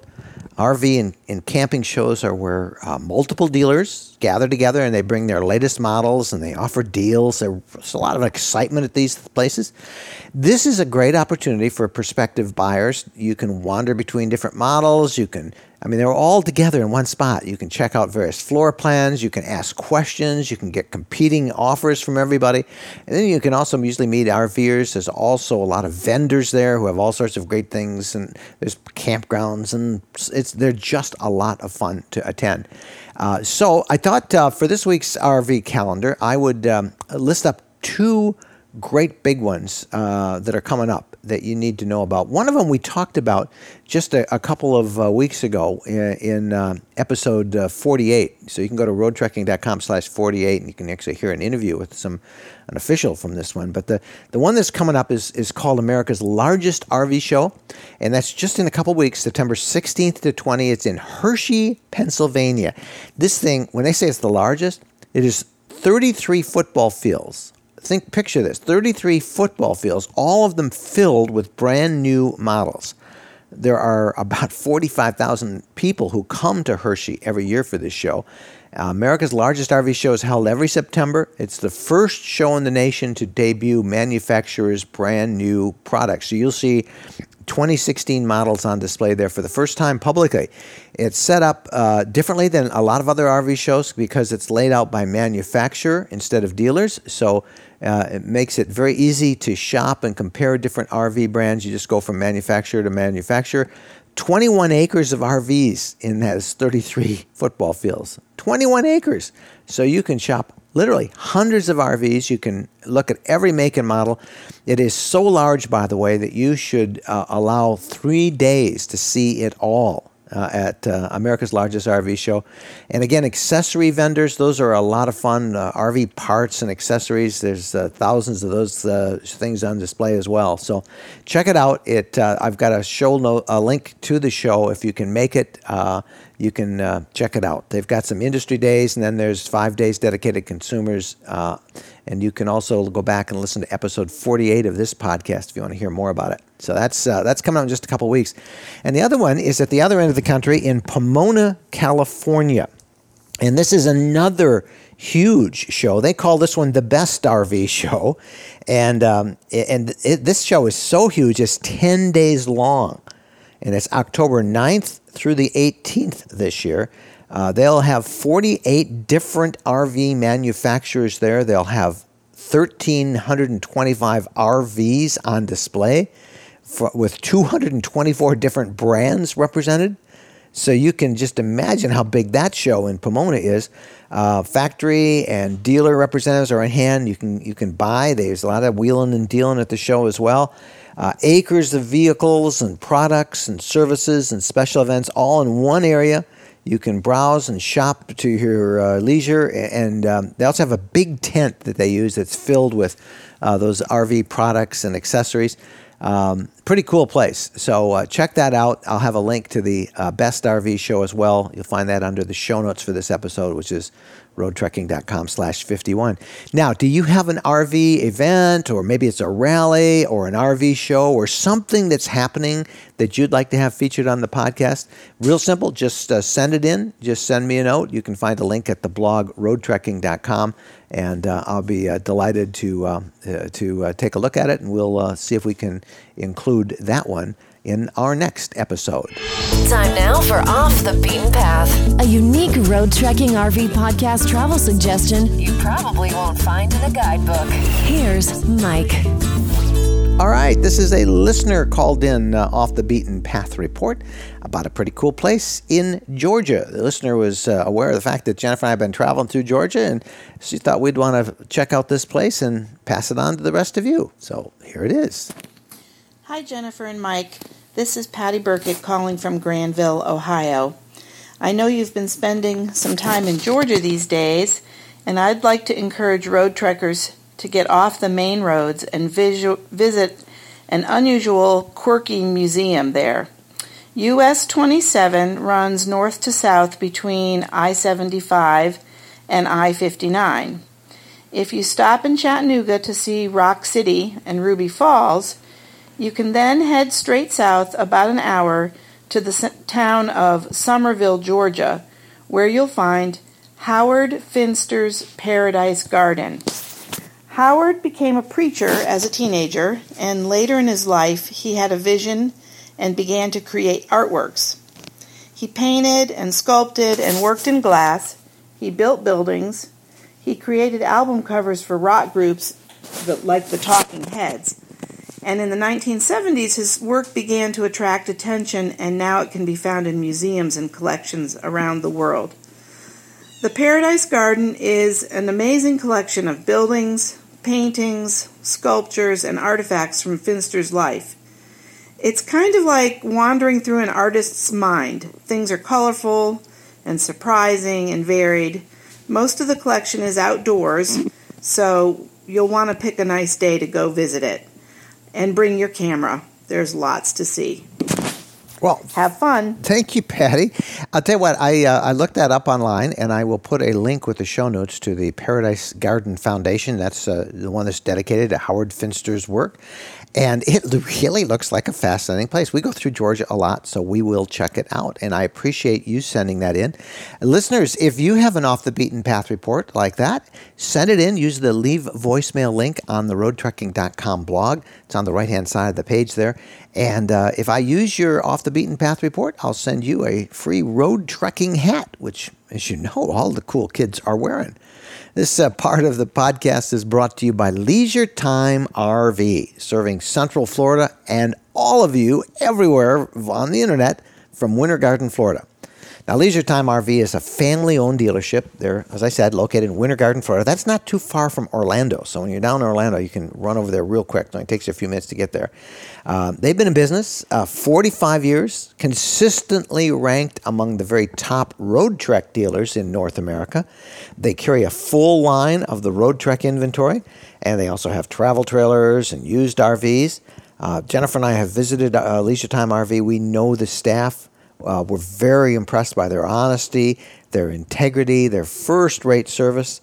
RV and camping shows are where multiple dealers gather together and they bring their latest models and they offer deals. There's a lot of excitement at these places. This is a great opportunity for prospective buyers. You can wander between different models. They're all together in one spot. You can check out various floor plans. You can ask questions. You can get competing offers from everybody. And then you can also usually meet RVers. There's also a lot of vendors there who have all sorts of great things. And there's campgrounds. And they're just a lot of fun to attend. So I thought for this week's RV calendar, I would list up 2 great big ones that are coming up that you need to know about. One of them we talked about just a couple of weeks ago in episode 48. So you can go to roadtrekking.com/48 and you can actually hear an interview with an official from this one. But the one that's coming up is called America's Largest RV Show. And that's just in a couple weeks, September 16th to 20th. It's in Hershey, Pennsylvania. This thing, when they say it's the largest, it is 33 football fields. Picture this, 33 football fields, all of them filled with brand new models. There are about 45,000 people who come to Hershey every year for this show. America's Largest RV Show is held every September. It's the first show in the nation to debut manufacturers' brand new products. So you'll see 2016 models on display there for the first time publicly. It's set up differently than a lot of other RV shows because it's laid out by manufacturer instead of dealers. So it makes it very easy to shop and compare different RV brands. You just go from manufacturer to manufacturer. 21 acres of RVs in that is 33 football fields. 21 acres. So you can shop literally hundreds of RVs. You can look at every make and model. It is so large, by the way, that you should allow 3 days to see it all at America's largest RV show. And again, accessory vendors, those are a lot of fun. RV parts and accessories, there's thousands of those things on display as well. So check it out. I've got a link to the show. If you can make it, you can check it out. They've got some industry days, and then there's 5 days dedicated consumers. And you can also go back and listen to episode 48 of this podcast if you want to hear more about it. So that's coming out in just a couple weeks. And the other one is at the other end of the country in Pomona, California. And this is another huge show. They call this one the Best RV Show. And this show is so huge, it's 10 days long. And it's October 9th through the 18th this year. They'll have 48 different RV manufacturers there. They'll have 1,325 RVs on display with 224 different brands represented. So you can just imagine how big that show in Pomona is. Factory and dealer representatives are in hand. You can buy. There's a lot of wheeling and dealing at the show as well. Acres of vehicles and products and services and special events all in one area. You can browse and shop to your leisure, and they also have a big tent that they use that's filled with those RV products and accessories. Pretty cool place. So check that out. I'll have a link to the Best RV Show as well. You'll find that under the show notes for this episode, which is roadtrekking.com/51. Now, do you have an RV event, or maybe it's a rally or an RV show or something that's happening that you'd like to have featured on the podcast? Real simple. Just send it in. Just send me a note. You can find a link at the blog roadtrekking.com, and I'll be delighted to take a look at it, and we'll see if we can include that one in our next episode. Time now for Off the Beaten Path, a unique road trekking RV podcast travel suggestion you probably won't find in a guidebook. Here's Mike. All right, this is a listener called in Off the Beaten Path report about a pretty cool place in Georgia. The listener was aware of the fact that Jennifer and I have been traveling through Georgia, and she thought we'd want to check out this place and pass it on to the rest of you. So here it is. Hi, Jennifer and Mike. This is Patty Burkett calling from Granville, Ohio. I know you've been spending some time in Georgia these days, and I'd like to encourage road trekkers to get off the main roads and visit an unusual, quirky museum there. US 27 runs north to south between I-75 and I-59. If you stop in Chattanooga to see Rock City and Ruby Falls, you can then head straight south about an hour to the town of Somerville, Georgia, where you'll find Howard Finster's Paradise Garden. Howard became a preacher as a teenager, and later in his life he had a vision and began to create artworks. He painted and sculpted and worked in glass. He built buildings. He created album covers for rock groups like the Talking Heads. And in the 1970s, his work began to attract attention, and now it can be found in museums and collections around the world. The Paradise Garden is an amazing collection of buildings, paintings, sculptures, and artifacts from Finster's life. It's kind of like wandering through an artist's mind. Things are colorful and surprising and varied. Most of the collection is outdoors, so you'll want to pick a nice day to go visit it. And bring your camera. There's lots to see. Well, have fun. Thank you, Patty. I'll tell you what, I looked that up online, and I will put a link with the show notes to the Paradise Garden Foundation. That's the one that's dedicated to Howard Finster's work. And it really looks like a fascinating place. We go through Georgia a lot, so we will check it out. And I appreciate you sending that in. Listeners, if you have an Off the Beaten Path report like that, send it in. Use the Leave Voicemail link on the roadtrekking.com blog. It's on the right-hand side of the page there. And if I use your Off the Beaten Path report, I'll send you a free road trekking hat, which, as you know, all the cool kids are wearing. This part of the podcast is brought to you by Leisure Time RV, serving Central Florida and all of you everywhere on the internet from Winter Garden, Florida. Now, Leisure Time RV is a family-owned dealership. They're, as I said, located in Winter Garden, Florida. That's not too far from Orlando. So when you're down in Orlando, you can run over there real quick. It only takes you a few minutes to get there. They've been in business 45 years, consistently ranked among the very top road trek dealers in North America. They carry a full line of the road trek inventory, and they also have travel trailers and used RVs. Jennifer and I have visited Leisure Time RV. We know the staff. We're very impressed by their honesty, their integrity, their first-rate service.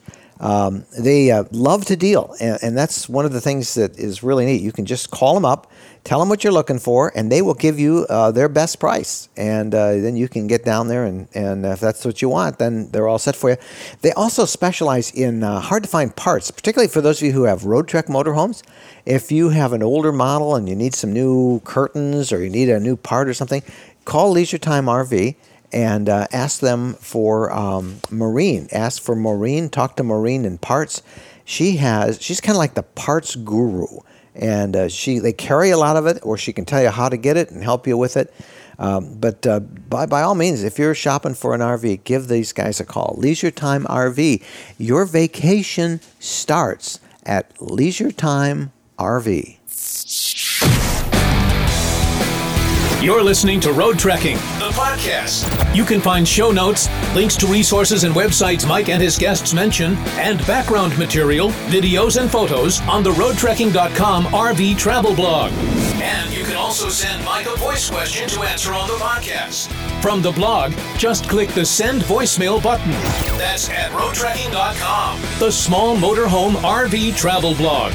They love to deal, and that's one of the things that is really neat. You can just call them up, tell them what you're looking for, and they will give you their best price. And then you can get down there, and if that's what you want, then they're all set for you. They also specialize in hard-to-find parts, particularly for those of you who have road trek motorhomes. If you have an older model and you need some new curtains or you need a new part or something, call Leisure Time RV and ask them for Maureen. Ask for Maureen. Talk to Maureen in parts. She's kind of like the parts guru, and they carry a lot of it, or she can tell you how to get it and help you with it. But by all means, if you're shopping for an RV, give these guys a call. Leisure Time RV. Your vacation starts at Leisure Time RV. You're listening to Road Trekking, the podcast. You can find show notes, links to resources and websites Mike and his guests mention, and background material, videos, and photos on the roadtrekking.com RV travel blog. And you can also send Mike a voice question to answer on the podcast. From the blog, just click the Send Voicemail button. That's at roadtrekking.com, the small motorhome RV travel blog.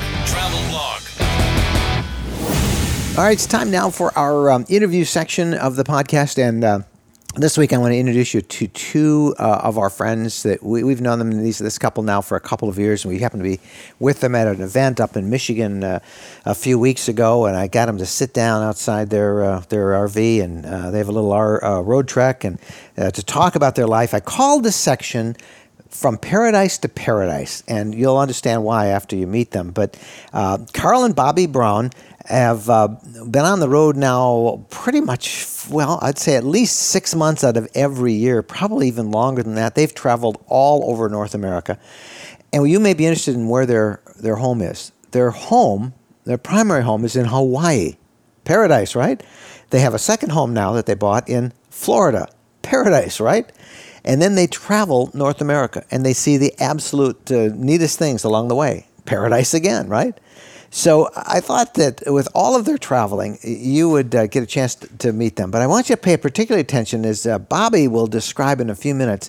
All right, it's time now for our interview section of the podcast, and this week I want to introduce you to two of our friends that we've known them, this couple now for a couple of years, and we happened to be with them at an event up in Michigan a few weeks ago, and I got them to sit down outside their RV, and they have a little road trek, and to talk about their life. I called this section From Paradise to Paradise, and you'll understand why after you meet them. But Carl and Bobby Brown have been on the road now pretty much, well, I'd say at least 6 months out of every year, probably even longer than that. They've traveled all over North America. And you may be interested in where their home is. Their primary home is in Hawaii. Paradise, right? They have a second home now that they bought in Florida. Paradise, right? And then they travel North America, and they see the absolute neatest things along the way. Paradise again, right? So I thought that with all of their traveling, you would get a chance to meet them. But I want you to pay particular attention as Bobby will describe in a few minutes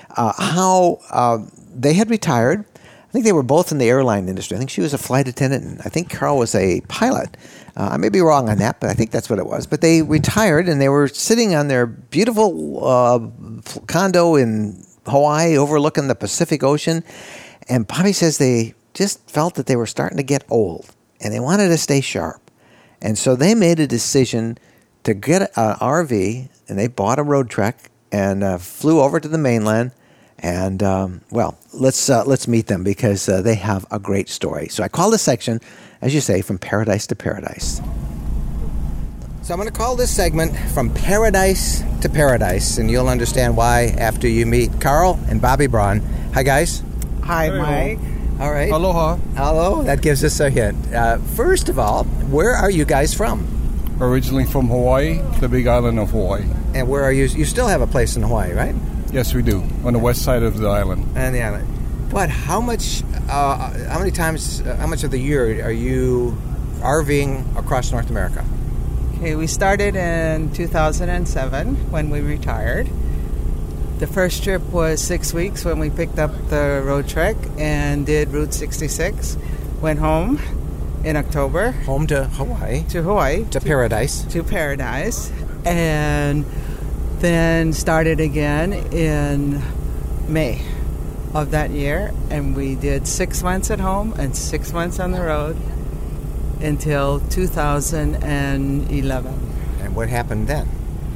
how they had retired. I think they were both in the airline industry. I think she was a flight attendant, and I think Carl was a pilot. I may be wrong on that, but I think that's what it was. But they retired, and they were sitting on their beautiful condo in Hawaii overlooking the Pacific Ocean. And Bobby says they just felt that they were starting to get old, and they wanted to stay sharp. And so they made a decision to get an RV, and they bought a road trek and flew over to the mainland. And, let's meet them because they have a great story. So I call this section, as you say, From Paradise to Paradise. So I'm going to call this segment From Paradise to Paradise, and you'll understand why after you meet Carl and Bobby Braun. Hi, guys. Hi, Mike. All right. Aloha. Hello. That gives us a hint. First of all, where are you guys from? Originally from Hawaii, the big island of Hawaii. And where are you? You still have a place in Hawaii, right? Yes, we do, on the west side of the island. On the island. But how much of the year are you RVing across North America? Okay, we started in 2007 when we retired. The first trip was 6 weeks when we picked up the road trek and did Route 66. Went home in October. Home to Hawaii. To Hawaii. To Paradise. To Paradise. And then started again in May of that year. And we did 6 months at home and 6 months on the road until 2011. And what happened then?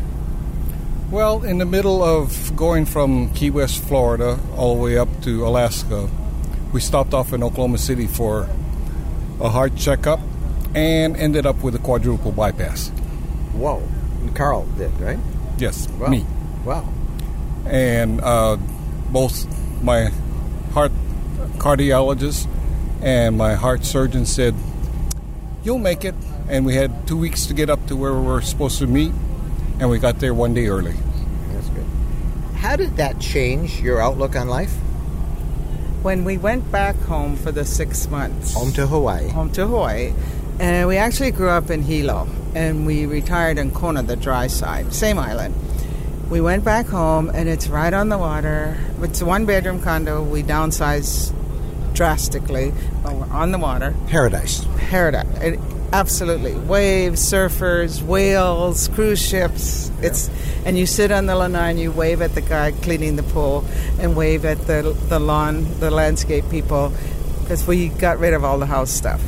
Well, in the middle of going from Key West, Florida, all the way up to Alaska, we stopped off in Oklahoma City for a heart checkup and ended up with a quadruple bypass. Whoa. And Carl did, right? Yes, wow. Me. Wow. And both my heart cardiologist and my heart surgeon said, "You'll make it." And we had 2 weeks to get up to where we were supposed to meet. And we got there one day early. That's good. How did that change your outlook on life? When we went back home for the 6 months. Home to Hawaii. Home to Hawaii. And we actually grew up in Hilo. And we retired in Kona, the dry side. Same island. We went back home, and it's right on the water. It's a one-bedroom condo. We downsized drastically. But we're on the water. Paradise. Paradise. Absolutely. Waves, surfers, whales, cruise ships. Yeah. And you sit on the lanai and you wave at the guy cleaning the pool and wave at the lawn, the landscape people, because we got rid of all the house stuff.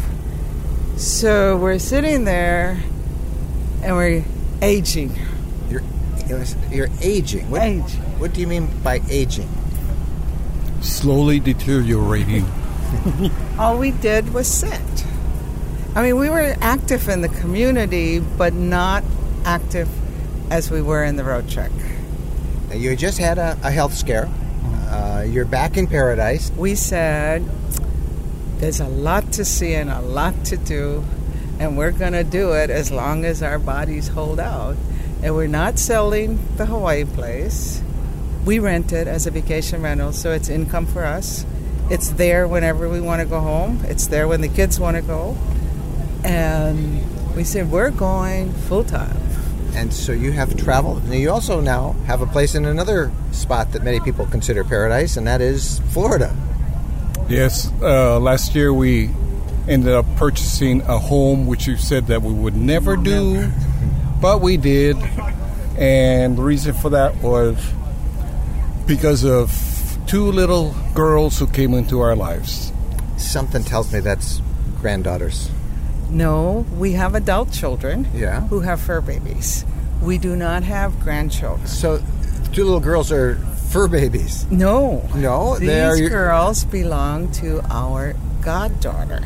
So we're sitting there and we're aging. You're aging. What do you mean by aging? Slowly deteriorating. All we did was sit. I mean, we were active in the community, but not active as we were in the road trek. Now, you just had a health scare. You're back in Paradise. We said, there's a lot to see and a lot to do, and we're going to do it as long as our bodies hold out. And we're not selling the Hawaii place. We rent it as a vacation rental, so it's income for us. It's there whenever we want to go home. It's there when the kids want to go. And we said, we're going full-time. And so you have traveled. Now, you also now have a place in another spot that many people consider paradise, and that is Florida. Yes. Last year we ended up purchasing a home, which you said that we would never do, but we did. And the reason for that was because of 2 little girls who came into our lives. Something tells me that's granddaughters. No, we have adult children who have fur babies. We do not have grandchildren. So 2 little girls are fur babies? No. No? These girls belong to our goddaughter.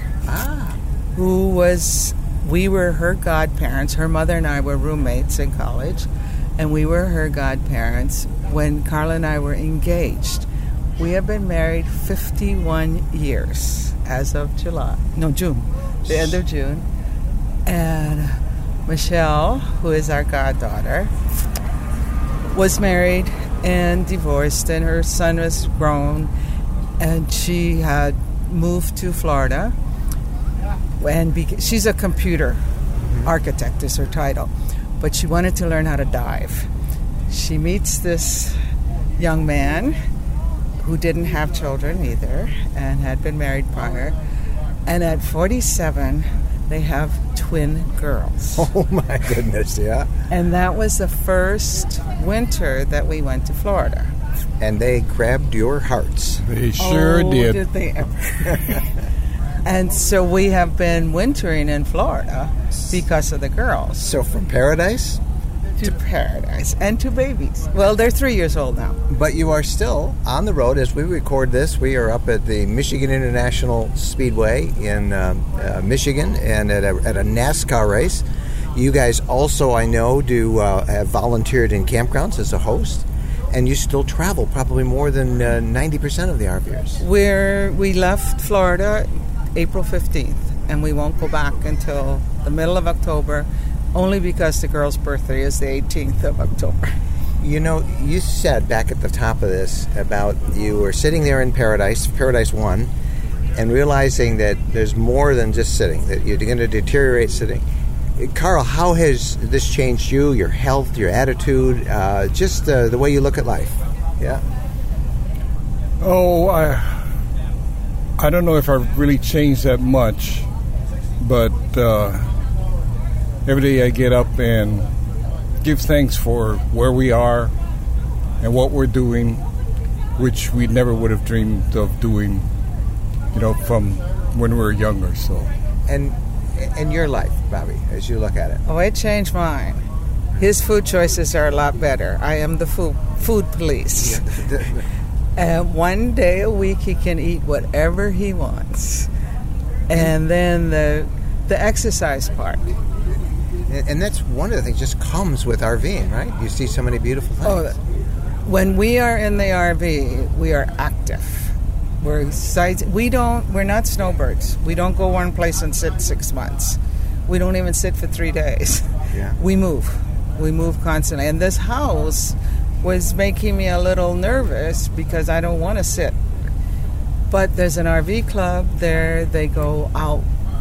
We were her godparents. Her mother and I were roommates in college, and we were her godparents when Carla and I were engaged. We have been married 51 years as of June. The end of June. And Michelle, who is our goddaughter, was married and divorced, and her son was grown, and she had moved to Florida. And she's a computer architect is her title, but she wanted to learn how to dive. She meets this young man who didn't have children either and had been married prior. And at 47, they have twin girls. Oh, my goodness, yeah. And that was the first winter that we went to Florida. And they grabbed your hearts. They sure did. Did they ever. And so we have been wintering in Florida because of the girls. So from Paradise? To Paradise. And to babies. Well, they're 3 years old now. But you are still on the road. As we record this, we are up at the Michigan International Speedway in Michigan and at a NASCAR race. You guys also, I know, have volunteered in campgrounds as a host. And you still travel probably more than 90% of the RVers. We left Florida April 15th, and we won't go back until the middle of October, only because the girl's birthday is the 18th of October. You know, you said back at the top of this about you were sitting there in Paradise 1, and realizing that there's more than just sitting, that you're going to deteriorate sitting. Carl, how has this changed you, your health, your attitude, just the way you look at life? Yeah. Oh, I don't know if I've really changed that much, but every day I get up and give thanks for where we are and what we're doing, which we never would have dreamed of doing, from when we were younger. So. And your life, Bobby, as you look at it? Oh, it changed mine. His food choices are a lot better. I am the food police. One day a week he can eat whatever he wants. And then the exercise part. And that's one of the things, just comes with RVing, right? You see so many beautiful things. Oh, when we are in the RV, we are active. We're not snowbirds. We don't go one place and sit 6 months. We don't even sit for 3 days. Yeah. We move constantly. And this house was making me a little nervous because I don't want to sit. But there's an RV club there. They go out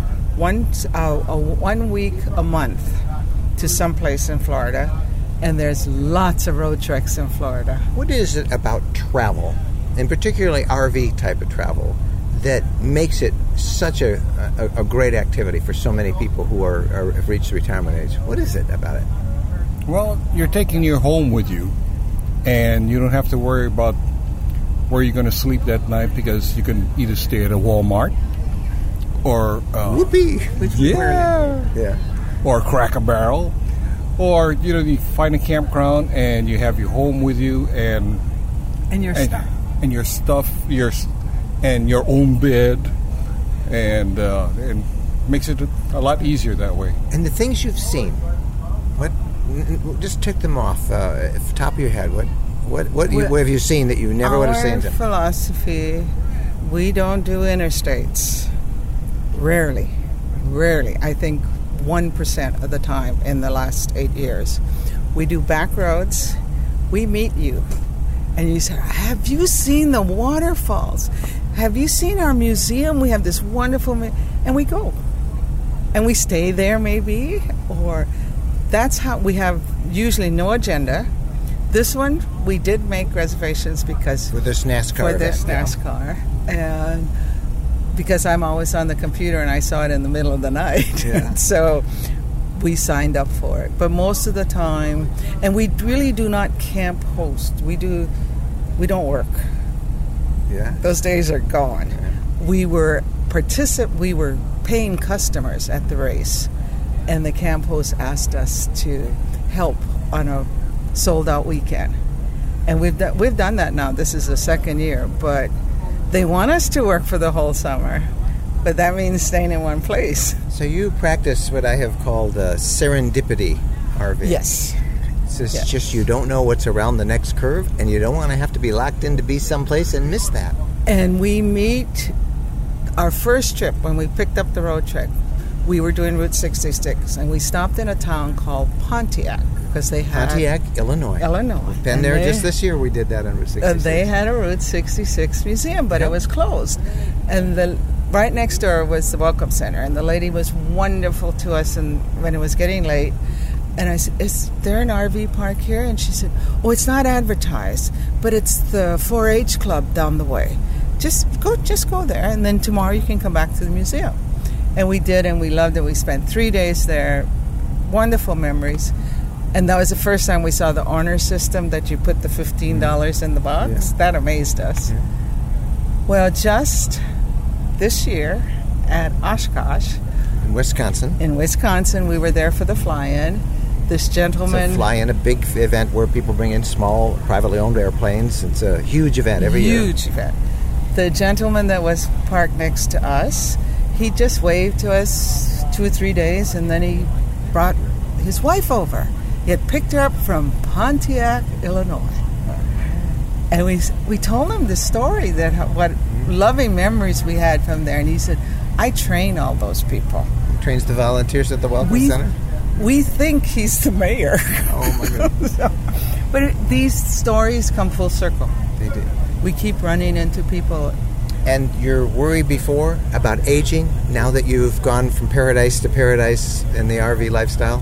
1 week a month to someplace in Florida, and there's lots of road treks in Florida. What is it about travel, and particularly RV type of travel, that makes it such a great activity for so many people who have reached retirement age? What is it about it? Well, you're taking your home with you, and you don't have to worry about where you're going to sleep that night, because you can either stay at a Walmart or or Cracker Barrel, or you find a campground and you have your home with you and your stuff and your own bed, and makes it a lot easier that way. And the things you've seen, what? Just tick them off at the top of your head. What have you seen that you never would have seen? Our philosophy: we don't do interstates. Rarely. I think 1% of the time in the last 8 years. We do back roads. We meet you, and you say, "Have you seen the waterfalls? Have you seen our museum? We have this wonderful," and we go, and we stay there maybe, or that's how we have usually no agenda. This one we did make reservations because for this NASCAR and because I'm always on the computer and I saw it in the middle of the night. Yeah. So we signed up for it. But most of the time, and we really do not camp host. We don't work. Yeah. Those days are gone. Yeah. We were paying customers at the race, and the camp host asked us to help on a sold out weekend. And we've done that now. This is the second year, but they want us to work for the whole summer, but that means staying in one place. So you practice what I have called serendipity RV. Yes. It's just you don't know what's around the next curve, and you don't want to have to be locked in to be someplace and miss that. And we meet our first trip when we picked up the road trek. We were doing Route 66, and we stopped in a town called Pontiac. Because they had Pontiac, Illinois. We've been there just this year. We did that on Route 66. They had a Route 66 museum, but it was closed. And right next door was the Welcome Center, and the lady was wonderful to us. And when it was getting late, and I said, "Is there an RV park here?" And she said, "Oh, it's not advertised, but it's the 4-H club down the way. Just go there, and then tomorrow you can come back to the museum." And we did, and we loved it. We spent 3 days there. Wonderful memories. And that was the first time we saw the honor system, that you put the $15 in the box. Yeah. That amazed us. Yeah. Well, just this year at Oshkosh. In Wisconsin. We were there for the fly-in. This gentleman... It's a fly-in, a big event where people bring in small, privately owned airplanes. It's a huge event every year. Huge event. The gentleman that was parked next to us, he just waved to us 2 or 3 days, and then he brought his wife over. He had picked her up from Pontiac, Illinois. And we told him the story, that what loving memories we had from there. And he said, "I train all those people." He trains the volunteers at the Welcome Center? We think he's the mayor. Oh, my goodness. But these stories come full circle. They do. We keep running into people. And your worry before about aging, now that you've gone from paradise to paradise in the RV lifestyle?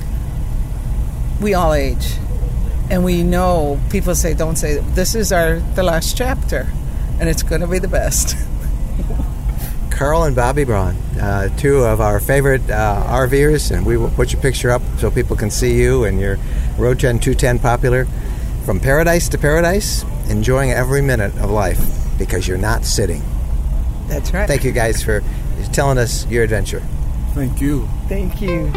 We all age. And we know, people say, don't say, this is the last chapter, and it's going to be the best. Carl and Bobby Braun, two of our favorite RVers, and we will put your picture up so people can see you and your Roadgen 210 Popular. From paradise to paradise, enjoying every minute of life because you're not sitting. That's right. Thank you guys for telling us your adventure. Thank you. Thank you.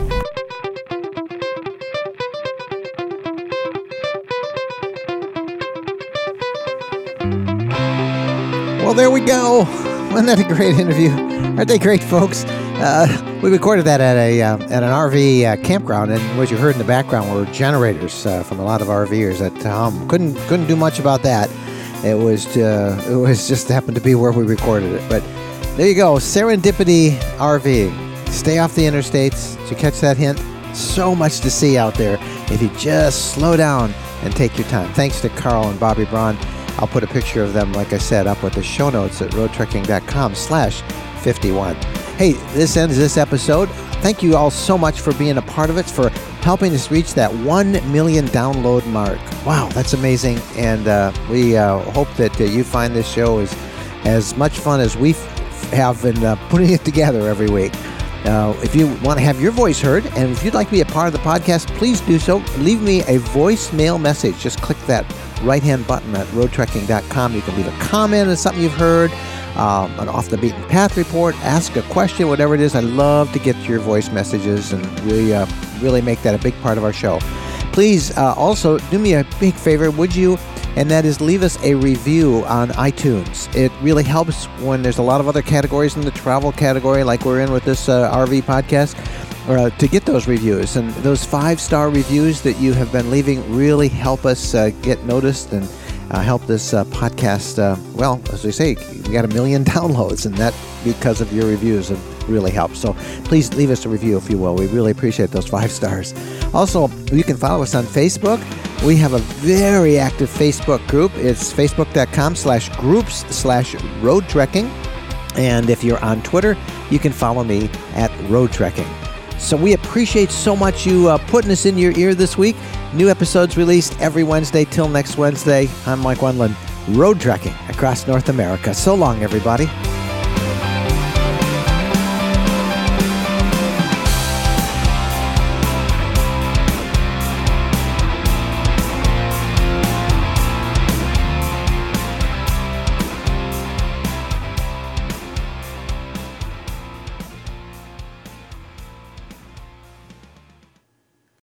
Well, there we go. Wasn't that a great interview? Aren't they great, folks? We recorded that at an RV campground, and what you heard in the background were generators from a lot of RVers at home. Couldn't do much about that. It was just happened to be where we recorded it. But there you go, serendipity RVing. Stay off the interstates. Did you catch that hint? So much to see out there if you just slow down and take your time. Thanks to Carl and Bobby Braun. I'll put a picture of them, like I said, up with the show notes at roadtrekking.com/51. Hey, this ends this episode. Thank you all so much for being a part of it, for helping us reach that 1 million download mark. Wow, that's amazing. And we hope that you find this show as much fun as we have in putting it together every week. If you want to have your voice heard, and if you'd like to be a part of the podcast, please do so. Leave me a voicemail message. Just click that right-hand button at roadtrekking.com. You can leave a comment on something you've heard, an off-the-beaten-path report, ask a question, whatever it is. I love to get your voice messages, and we really make that a big part of our show. Please also do me a big favor, would you? And that is leave us a review on iTunes. It really helps when there's a lot of other categories in the travel category, like we're in with this RV podcast, to get those reviews. And those 5-star reviews that you have been leaving really help us get noticed and help this podcast, well, as we say, we got 1 million downloads, and that because of your reviews it really helps. So please leave us a review if you will. We really appreciate those 5 stars. Also, you can follow us on Facebook. We have a very active Facebook group. It's facebook.com/groups/roadtrekking. And if you're on Twitter, you can follow me at roadtrekking. So we appreciate so much you putting us in your ear this week. New episodes released every Wednesday till next Wednesday. I'm Mike Wendland, road trekking across North America. So long, everybody.